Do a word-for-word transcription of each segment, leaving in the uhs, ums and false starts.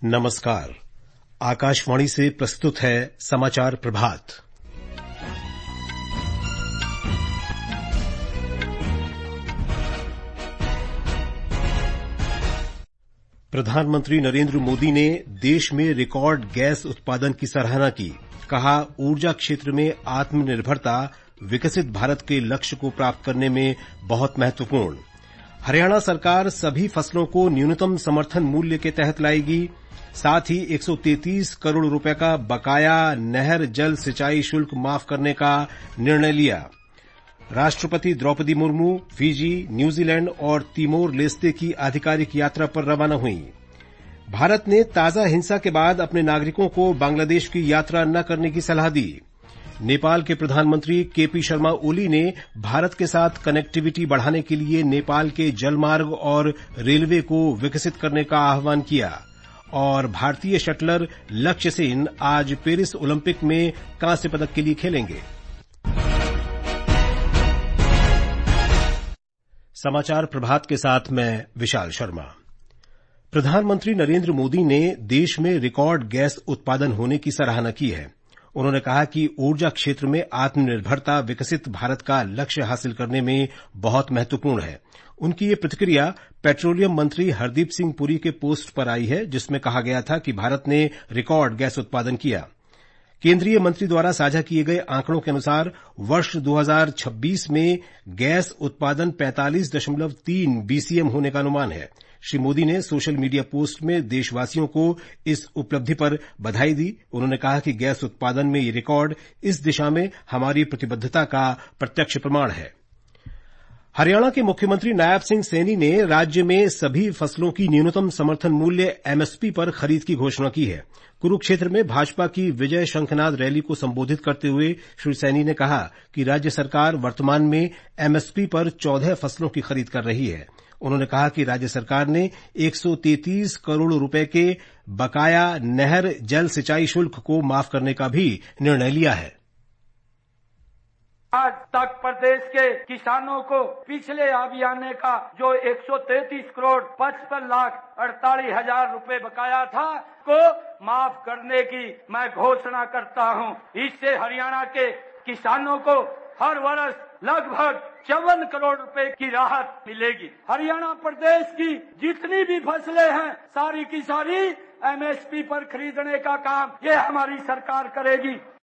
नमस्कार। आकाशवाणी से प्रस्तुत है समाचार प्रभात। प्रधानमंत्री नरेंद्र मोदी ने देश में रिकॉर्ड गैस उत्पादन की सराहना की। कहा, ऊर्जा क्षेत्र में आत्मनिर्भरता विकसित भारत के लक्ष्य को प्राप्त करने में बहुत महत्वपूर्ण। हरियाणा सरकार सभी फसलों को न्यूनतम समर्थन मूल्य के तहत लाएगी। साथ ही एक सौ तैंतीस करोड़ रुपए का बकाया नहर जल सिंचाई शुल्क माफ करने का निर्णय लिया। राष्ट्रपति द्रौपदी मुर्मू फिजी, न्यूजीलैंड और तिमोर लेस्ते की आधिकारिक यात्रा पर रवाना हुई। भारत ने ताजा हिंसा के बाद अपने नागरिकों को बांग्लादेश की यात्रा न करने की सलाह दी। नेपाल के प्रधानमंत्री केपी शर्मा ओली ने भारत के साथ कनेक्टिविटी बढ़ाने के लिए नेपाल के जलमार्ग और रेलवे को विकसित करने का आह्वान किया। और भारतीय शटलर लक्ष्य सेन आज पेरिस ओलंपिक में कांस्य पदक के लिए खेलेंगे। समाचार प्रभात के साथ मैं विशाल शर्मा। प्रधानमंत्री नरेंद्र मोदी ने देश में रिकॉर्ड गैस उत्पादन होने की सराहना की है। उन्होंने कहा कि ऊर्जा क्षेत्र में आत्मनिर्भरता विकसित भारत का लक्ष्य हासिल करने में बहुत महत्वपूर्ण है। उनकी ये प्रतिक्रिया पेट्रोलियम मंत्री हरदीप सिंह पुरी के पोस्ट पर आई है, जिसमें कहा गया था कि भारत ने रिकॉर्ड गैस उत्पादन किया। केंद्रीय मंत्री द्वारा साझा किए गए आंकड़ों के अनुसार वर्ष दो हज़ार छब्बीस में गैस उत्पादन पैंतालीस दशमलव तीन बीसीएम होने का अनुमान है। श्री मोदी ने सोशल मीडिया पोस्ट में देशवासियों को इस उपलब्धि पर बधाई दी। उन्होंने कहा कि गैस उत्पादन में ये रिकॉर्ड इस दिशा में हमारी प्रतिबद्धता का प्रत्यक्ष प्रमाण है। हरियाणा के मुख्यमंत्री नायब सिंह सैनी ने राज्य में सभी फसलों की न्यूनतम समर्थन मूल्य एमएसपी पर खरीद की घोषणा की है। कुरुक्षेत्र में भाजपा की विजय शंखनाद रैली को संबोधित करते हुए श्री सैनी ने कहा कि राज्य सरकार वर्तमान में एमएसपी पर चौदह फसलों की खरीद कर रही है। उन्होंने कहा कि राज्य सरकार ने एक सौ तैंतीस करोड़ रुपए के बकाया नहर जल सिंचाई शुल्क को माफ करने का भी निर्णय लिया है। आज तक प्रदेश के किसानों को पिछले अभियान का जो एक सौ तैंतीस करोड़ पचपन लाख अड़तालीस हजार रुपए बकाया था को माफ करने की मैं घोषणा करता हूं। इससे हरियाणा के किसानों को हर वर्ष लगभग चौवन करोड़ रुपए की राहत मिलेगी। हरियाणा प्रदेश की जितनी भी फसलें हैं सारी की सारी एमएसपी पर खरीदने का काम ये हमारी सरकार करेगी।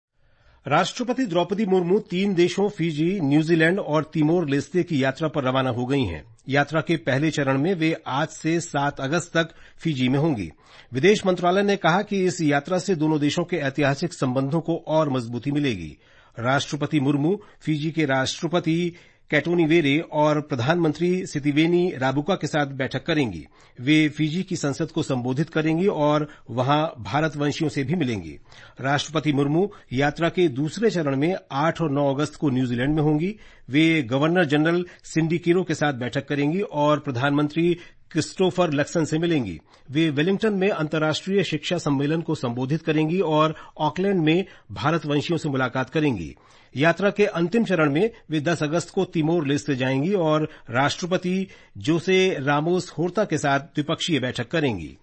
राष्ट्रपति द्रौपदी मुर्मू तीन देशों फिजी, न्यूजीलैंड और तिमोर लेस्ते की यात्रा पर रवाना हो गई हैं। यात्रा के पहले चरण में वे आज से सात अगस्त तक फिजी में होंगी। विदेश मंत्रालय ने कहा कि इस यात्रा से दोनों देशों के ऐतिहासिक संबंधों को और मजबूती मिलेगी। राष्ट्रपति मुर्मू फिजी के राष्ट्रपति कैटोनीवेरे और प्रधानमंत्री सितिवेनी राबुका के साथ बैठक करेंगी। वे फिजी की संसद को संबोधित करेंगी और वहां भारतवंशियों से भी मिलेंगी। राष्ट्रपति मुर्मू यात्रा के दूसरे चरण में आठ और नौ अगस्त को न्यूजीलैंड में होंगी। वे गवर्नर जनरल सिंडी किरो के साथ बैठक करेंगी और प्रधानमंत्री क्रिस्टोफर लक्सन से मिलेंगी। वे वेलिंगटन में अंतर्राष्ट्रीय शिक्षा सम्मेलन को संबोधित करेंगी और ऑकलैंड में भारतवंशियों से मुलाकात करेंगी। यात्रा के अंतिम चरण में वे दस अगस्त को तिमोर लेस्ते जाएंगी और राष्ट्रपति जोसे रामोस होर्ता के साथ द्विपक्षीय बैठक करेंगी।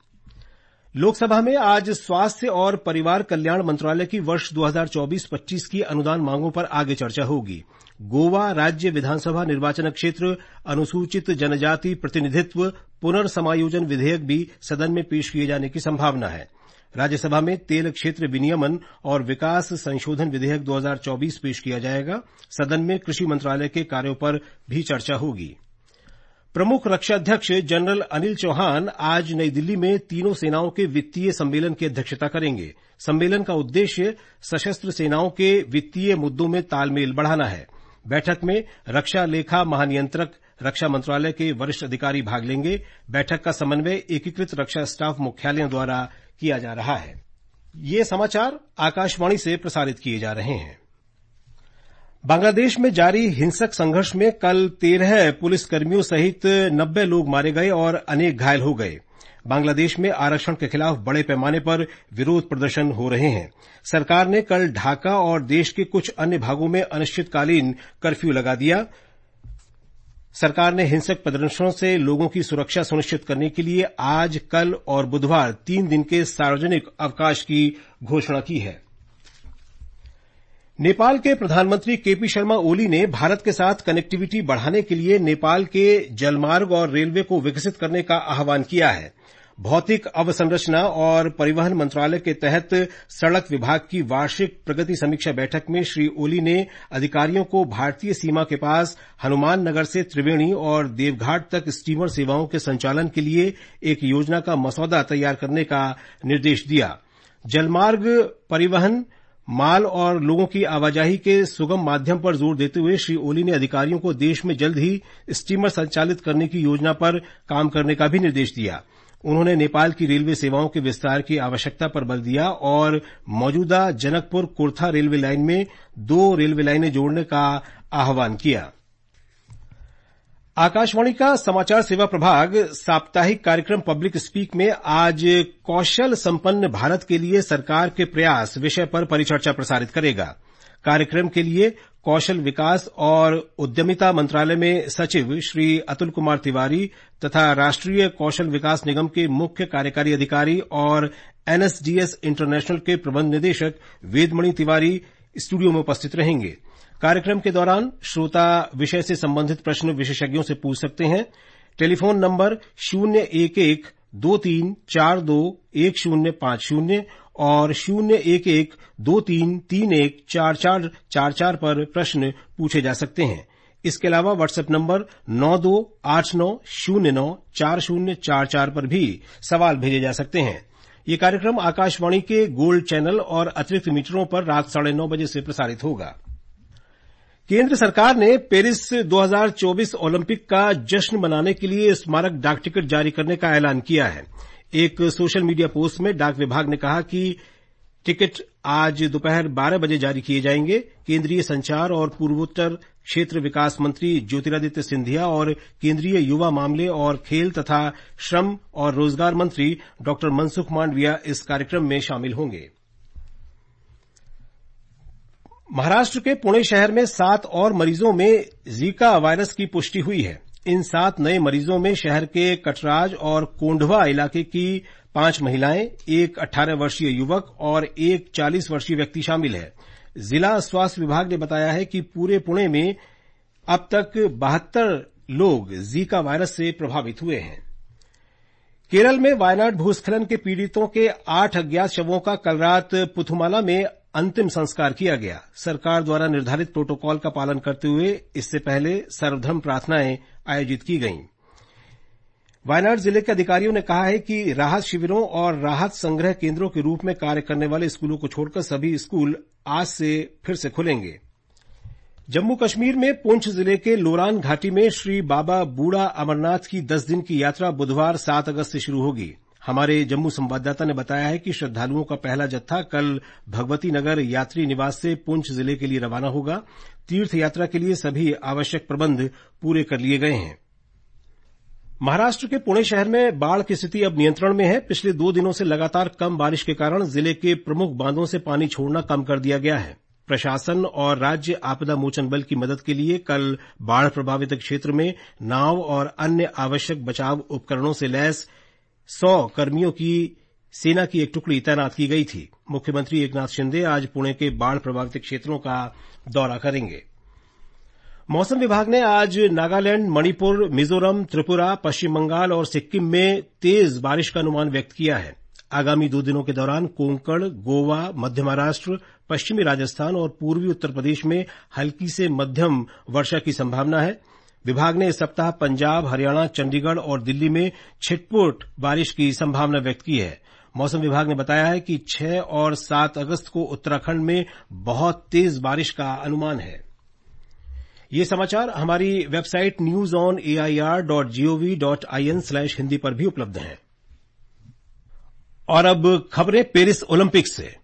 लोकसभा में आज स्वास्थ्य और परिवार कल्याण मंत्रालय की वर्ष दो हज़ार चौबीस पच्चीस की अनुदान मांगों पर आगे चर्चा होगी। गोवा राज्य विधानसभा निर्वाचन क्षेत्र अनुसूचित जनजाति प्रतिनिधित्व पुनर्समायोजन विधेयक भी सदन में पेश किए जाने की संभावना है। राज्यसभा में तेल क्षेत्र विनियमन और विकास संशोधन विधेयक दो हज़ार चौबीस पेश किया जाएगा। सदन में कृषि मंत्रालय के कार्यों पर भी चर्चा होगी। प्रमुख रक्षा अध्यक्ष जनरल अनिल चौहान आज नई दिल्ली में तीनों सेनाओं के वित्तीय सम्मेलन की अध्यक्षता करेंगे। सम्मेलन का उद्देश्य सशस्त्र सेनाओं के वित्तीय मुद्दों में तालमेल बढ़ाना है। बैठक में रक्षा लेखा महानियंत्रक रक्षा मंत्रालय के वरिष्ठ अधिकारी भाग लेंगे। बैठक का समन्वय एकीकृत रक्षा स्टाफ मुख्यालयों द्वारा किया जा रहा है। ये समाचार आकाशवाणी से प्रसारित किए जा रहे हैं। बांग्लादेश में जारी हिंसक संघर्ष में कल तेरह पुलिसकर्मियों सहित नब्बे लोग मारे गए और अनेक घायल हो गए। बांग्लादेश में आरक्षण के खिलाफ बड़े पैमाने पर विरोध प्रदर्शन हो रहे हैं। सरकार ने कल ढाका और देश के कुछ अन्य भागों में अनिश्चितकालीन कर्फ्यू लगा दिया। सरकार ने हिंसक प्रदर्शनों से लोगों की सुरक्षा सुनिश्चित करने के लिए आज, कल और बुधवार तीन दिन के सार्वजनिक अवकाश की घोषणा की है। नेपाल के प्रधानमंत्री केपी शर्मा ओली ने भारत के साथ कनेक्टिविटी बढ़ाने के लिए नेपाल के जलमार्ग और रेलवे को विकसित करने का आह्वान किया है। भौतिक अवसंरचना और परिवहन मंत्रालय के तहत सड़क विभाग की वार्षिक प्रगति समीक्षा बैठक में श्री ओली ने अधिकारियों को भारतीय सीमा के पास हनुमान नगर से त्रिवेणी और देवघाट तक स्टीमर सेवाओं के संचालन के लिए एक योजना का मसौदा तैयार करने का निर्देश दिया। जलमार्ग परिवहन, माल और लोगों की आवाजाही के सुगम माध्यम पर जोर देते हुए श्री ओली ने अधिकारियों को देश में जल्द ही स्टीमर संचालित करने की योजना पर काम करने का भी निर्देश दिया। उन्होंने नेपाल की रेलवे सेवाओं के विस्तार की आवश्यकता पर बल दिया और मौजूदा जनकपुर कुर्था रेलवे लाइन में दो रेलवे लाइनें जोड़ने का आह्वान किया। आकाशवाणी का समाचार सेवा प्रभाग साप्ताहिक कार्यक्रम पब्लिक स्पीक में आज कौशल संपन्न भारत के लिए सरकार के प्रयास विषय पर परिचर्चा प्रसारित करेगा। कार्यक्रम के लिए कौशल विकास और उद्यमिता मंत्रालय में सचिव श्री अतुल कुमार तिवारी तथा राष्ट्रीय कौशल विकास निगम के मुख्य कार्यकारी अधिकारी और एनएसडीएस इंटरनेशनल के प्रबंध निदेशक वेदमणि तिवारी स्टूडियो में उपस्थित रहेंगे। कार्यक्रम के दौरान श्रोता विषय से संबंधित प्रश्न विशेषज्ञों से पूछ सकते हैं। टेलीफोन नंबर शून्य एक एक दो तीन चार दो एक शून्य पांच शून्य और शून्य एक एक दो तीन तीन एक चार चार चार चार पर प्रश्न पूछे जा सकते हैं। इसके अलावा व्हाट्सएप नंबर नौ दो आठ नौ शून्य नौ चार शून्य चार चार पर भी सवाल भेजे जा सकते हैं। ये कार्यक्रम आकाशवाणी के गोल्ड चैनल और अतिरिक्त मीटरों पर रात साढ़े नौ बजे से प्रसारित होगा। केंद्र सरकार ने पेरिस दो हज़ार चौबीस ओलंपिक का जश्न मनाने के लिए स्मारक डाक टिकट जारी करने का ऐलान किया है। एक सोशल मीडिया पोस्ट में डाक विभाग ने कहा कि टिकट आज दोपहर बारह बजे जारी किए जाएंगे। केंद्रीय संचार और पूर्वोत्तर क्षेत्र विकास मंत्री ज्योतिरादित्य सिंधिया और केंद्रीय युवा मामले और खेल तथा श्रम और रोजगार मंत्री डॉक्टर मनसुख मांडविया इस कार्यक्रम में शामिल होंगे। महाराष्ट्र के पुणे शहर में सात और मरीजों में जीका वायरस की पुष्टि हुई है। इन सात नए मरीजों में शहर के कटराज और कोंढवा इलाके की पांच महिलाएं, एक अठारह वर्षीय युवक और एक चालीस वर्षीय व्यक्ति शामिल है। जिला स्वास्थ्य विभाग ने बताया है कि पूरे पुणे में अब तक बहत्तर लोग जीका वायरस से प्रभावित हुए हैं। केरल में वायनाड भूस्खलन के पीड़ितों के आठ अज्ञात शवों का कल रात पुथुमाला में अंतिम संस्कार किया गया। सरकार द्वारा निर्धारित प्रोटोकॉल का पालन करते हुए इससे पहले सर्वधर्म प्रार्थनाएं आयोजित की गईं। वायनाड जिले के अधिकारियों ने कहा है कि राहत शिविरों और राहत संग्रह केंद्रों के रूप में कार्य करने वाले स्कूलों को छोड़कर सभी स्कूल आज से फिर से खुलेंगे। जम्मू कश्मीर में पुंछ जिले के लोरान घाटी में श्री बाबा बूढ़ा अमरनाथ की दस दिन की यात्रा बुधवार सात अगस्त से शुरू होगी। हमारे जम्मू संवाददाता ने बताया है कि श्रद्धालुओं का पहला जत्था कल भगवती नगर यात्री निवास से पुंछ जिले के लिए रवाना होगा। तीर्थ यात्रा के लिए सभी आवश्यक प्रबंध पूरे कर लिए गए हैं। महाराष्ट्र के पुणे शहर में बाढ़ की स्थिति अब नियंत्रण में है। पिछले दो दिनों से लगातार कम बारिश के कारण जिले के प्रमुख बांधों से पानी छोड़ना कम कर दिया गया है। प्रशासन और राज्य आपदा मोचन बल की मदद के लिए कल बाढ़ प्रभावित क्षेत्र में नाव और अन्य आवश्यक बचाव उपकरणों से लैस सौ कर्मियों की सेना की एक टुकड़ी तैनात की गई थी। मुख्यमंत्री एकनाथ शिंदे आज पुणे के बाढ़ प्रभावित क्षेत्रों का दौरा करेंगे। मौसम विभाग ने आज नागालैंड, मणिपुर, मिजोरम, त्रिपुरा, पश्चिम बंगाल और सिक्किम में तेज बारिश का अनुमान व्यक्त किया है। आगामी दो दिनों के दौरान कोंकण, गोवा, मध्य महाराष्ट्र, पश्चिमी राजस्थान और पूर्वी उत्तर प्रदेश में हल्की से मध्यम वर्षा की संभावना है। विभाग ने इस सप्ताह पंजाब, हरियाणा, चंडीगढ़ और दिल्ली में छिटपुट बारिश की संभावना व्यक्त की है। मौसम विभाग ने बताया है कि छह और सात अगस्त को उत्तराखंड में बहुत तेज बारिश का अनुमान है। ये समाचार हमारी website news on AIR dot GOV dot IN slash Hindi पर भी उपलब्ध हैं। और अब खबरें पेरिस ओलंपिक्स से।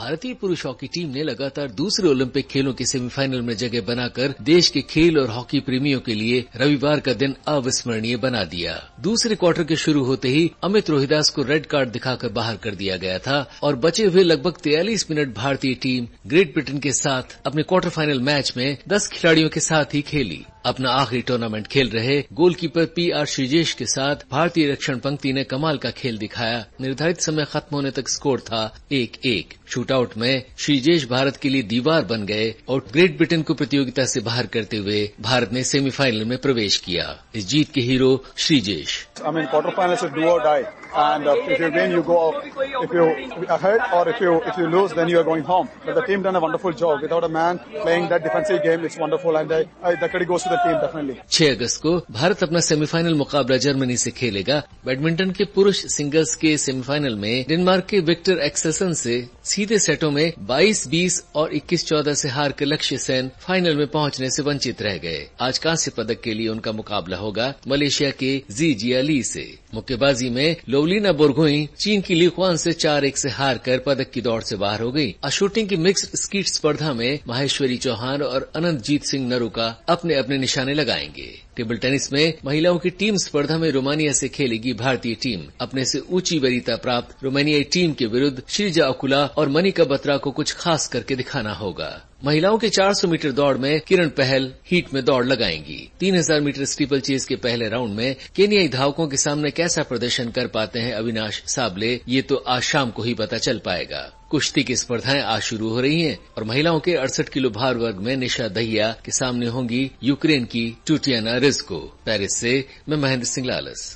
भारतीय पुरुष हॉकी टीम ने लगातार दूसरे ओलंपिक खेलों के सेमीफाइनल में जगह बनाकर देश के खेल और हॉकी प्रेमियों के लिए रविवार का दिन अविस्मरणीय बना दिया। दूसरे क्वार्टर के शुरू होते ही अमित रोहिदास को रेड कार्ड दिखाकर बाहर कर दिया गया था और बचे हुए लगभग तैंतालीस मिनट भारतीय टीम ग्रेट ब्रिटेन के साथ अपने क्वार्टर फाइनल मैच में दस खिलाड़ियों के साथ ही खेली। अपना आखिरी टूर्नामेंट खेल रहे गोलकीपर पी आर श्रीजेश के साथ भारतीय रक्षण पंक्ति ने कमाल का खेल दिखाया। निर्धारित समय खत्म होने तक स्कोर था एक एक। शूटआउट में श्रीजेश भारत के लिए दीवार बन गए और ग्रेट ब्रिटेन को प्रतियोगिता से बाहर करते हुए भारत ने सेमीफाइनल में प्रवेश किया। इस जीत के hero Sreejesh. I mean, quarterfinals is do or die, and uh, if you win, you go. If you ahead, or if you if you lose, then you are going home. But the team done a wonderful job. Without a man playing that defensive game, it's wonderful, and I, I, the credit goes to the team definitely. छह अगस्त को भारत अपना semifinal मुकाबला Germany से खेलेगा। Badminton के पुरुष singles के semifinal में डेनमार्क के विक्टर एक्सेल्सन से सीधे सेटों में बाईस बीस और इक्कीस चौदह से हार कर लक्ष्य सेन फाइनल में पहुंचने से वंचित रह गए। आज कांस्य पदक के लिए उनका मुकाबला होगा मलेशिया के जी जियाली से। मुक्केबाजी में लोवलिना बोरगोई चीन की ली क्वान से चार एक से हार कर पदक की दौड़ से बाहर हो गई। और शूटिंग की मिक्स्ड स्कीट स्पर्धा में माहेश्वरी चौहान और अनंतजीत सिंह नरूका अपने अपने निशाने लगाएंगे। टेबल टेनिस में महिलाओं की टीम स्पर्धा में रोमानिया से खेलेगी भारतीय टीम। अपने से ऊंची वरीयता प्राप्त रोमानियाई टीम के विरुद्ध श्रीजा अकुला और मनिका बत्रा को कुछ खास करके दिखाना होगा। महिलाओं के चार सौ मीटर दौड़ में किरण पहल हीट में दौड़ लगाएंगी। तीन हज़ार मीटर स्टीपल चेज के पहले राउंड में केनियाई धावकों के सामने कैसा प्रदर्शन कर पाते हैं अविनाश साबले, ये तो आज शाम को ही पता चल पाएगा। कुश्ती की स्पर्धाएं आज शुरू हो रही हैं और महिलाओं के अड़सठ किलो भार वर्ग में निशा दहिया के सामने होंगी यूक्रेन की टूटियाना रिस्को। पेरिस से मैं महेंद्र सिंह लालस।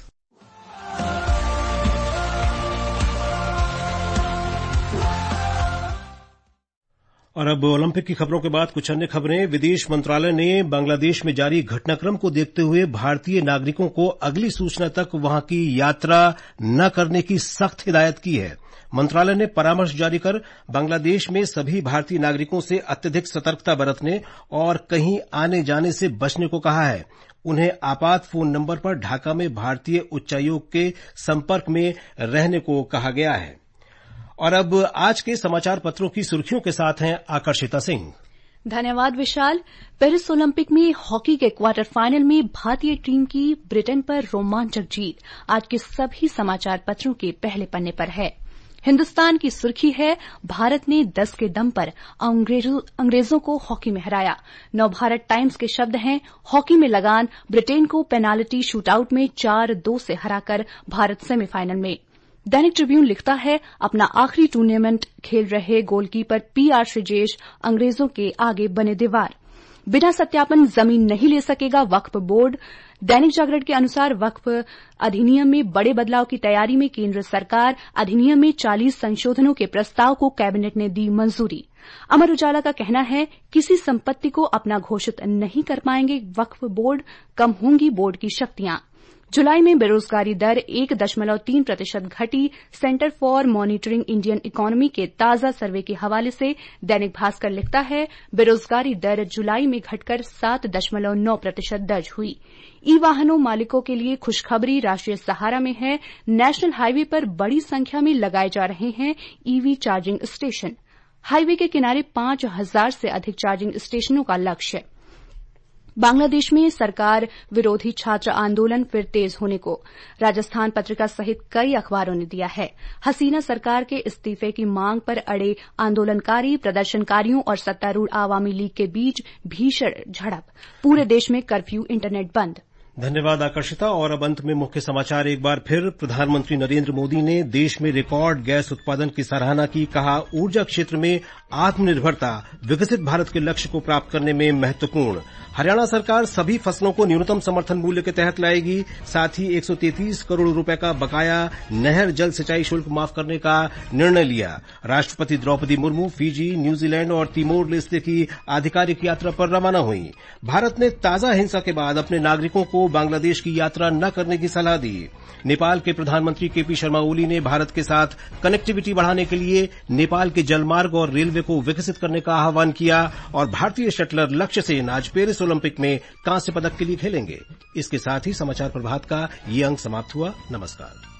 और अब ओलंपिक की खबरों के बाद कुछ अन्य खबरें। विदेश मंत्रालय ने बांग्लादेश में जारी घटनाक्रम को देखते हुए भारतीय नागरिकों को अगली सूचना तक वहां की यात्रा न करने की सख्त हिदायत की है। मंत्रालय ने परामर्श जारी कर बांग्लादेश में सभी भारतीय नागरिकों से अत्यधिक सतर्कता बरतने और कहीं आने जाने से बचने को कहा है। उन्हें आपात फोन नंबर पर ढाका में भारतीय उच्चायोग के संपर्क में रहने को कहा गया है। और अब आज के समाचार पत्रों की सुर्खियों के साथ हैं आकर्षिता सिंह। धन्यवाद विशाल। पेरिस ओलंपिक में हॉकी के क्वार्टर फाइनल में भारतीय टीम की ब्रिटेन पर रोमांचक जीत आज के सभी समाचार पत्रों के पहले पन्ने पर है। हिन्दुस्तान की सुर्खी है, भारत ने दस के दम पर अंग्रेजों को हॉकी में हराया। नवभारत टाइम्स के शब्द हैं, हॉकी में लगान, ब्रिटेन को पेनाल्टी शूटआउट में चार दो से हराकर भारत सेमीफाइनल में। दैनिक ट्रिब्यून लिखता है, अपना आखिरी टूर्नामेंट खेल रहे गोलकीपर पी आर श्रीजेश अंग्रेजों के आगे बने दीवार। बिना सत्यापन जमीन नहीं ले सकेगा वक्फ बोर्ड। दैनिक जागरण के अनुसार वक्फ अधिनियम में बड़े बदलाव की तैयारी में केंद्र सरकार। अधिनियम में चालीस संशोधनों के प्रस्ताव को कैबिनेट ने दी मंजूरी। अमर उजाला का कहना है, किसी संपत्ति को अपना घोषित नहीं कर पाएंगे वक्फ बोर्ड, कम होंगी बोर्ड की शक्तियां। जुलाई में बेरोजगारी दर एक दशमलव तीन प्रतिशत घटी। Centre for Monitoring Indian Economy के ताजा सर्वे के हवाले से दैनिक भास्कर लिखता है, बेरोजगारी दर जुलाई में घटकर सात दशमलव नौ प्रतिशत दर्ज हुई। ई वाहनों मालिकों के लिए खुशखबरी राष्ट्रीय सहारा में है, नेशनल हाईवे पर बड़ी संख्या में लगाए जा रहे हैं ईवी चार्जिंग स्टेशन। हाईवे के किनारे पांच हजार से अधिक चार्जिंग स्टेशनों का लक्ष्य। बांग्लादेश में सरकार विरोधी छात्र आंदोलन फिर तेज होने को राजस्थान पत्रिका सहित कई अखबारों ने दिया है। हसीना सरकार के इस्तीफे की मांग पर अड़े आंदोलनकारी, प्रदर्शनकारियों और सत्तारूढ़ आवामी लीग के बीच भीषण झड़प। पूरे देश में कर्फ्यू, इंटरनेट बंद। धन्यवाद आकर्षिता। और अब अंत में मुख्य समाचार एक बार फिर। प्रधानमंत्री नरेंद्र मोदी ने देश में रिकॉर्ड गैस उत्पादन की सराहना की। कहा, ऊर्जा क्षेत्र में आत्मनिर्भरता विकसित भारत के लक्ष्य को प्राप्त करने में महत्वपूर्ण। हरियाणा सरकार सभी फसलों को न्यूनतम समर्थन मूल्य के तहत लाएगी। साथ ही एक सौ तैंतीस करोड़ रुपए का बकाया नहर जल सिंचाई शुल्क माफ करने का निर्णय लिया। राष्ट्रपति द्रौपदी मुर्मू फिजी, न्यूजीलैंड और तिमोर लेस्ते की आधिकारिक यात्रा पर रवाना हुई। भारत ने ताजा हिंसा के बाद अपने नागरिकों को बांग्लादेश की यात्रा न करने की सलाह दी। नेपाल के प्रधानमंत्री के पी शर्मा ओली ने भारत के साथ कनेक्टिविटी बढ़ाने के लिए नेपाल के जलमार्ग और रेलवे को विकसित करने का आह्वान किया। और भारतीय शटलर लक्ष्य सेन आज पेरिस ओलंपिक में कांस्य पदक के लिए खेलेंगे। इसके साथ ही समाचार प्रभात का ये अंक समाप्त हुआ। नमस्कार।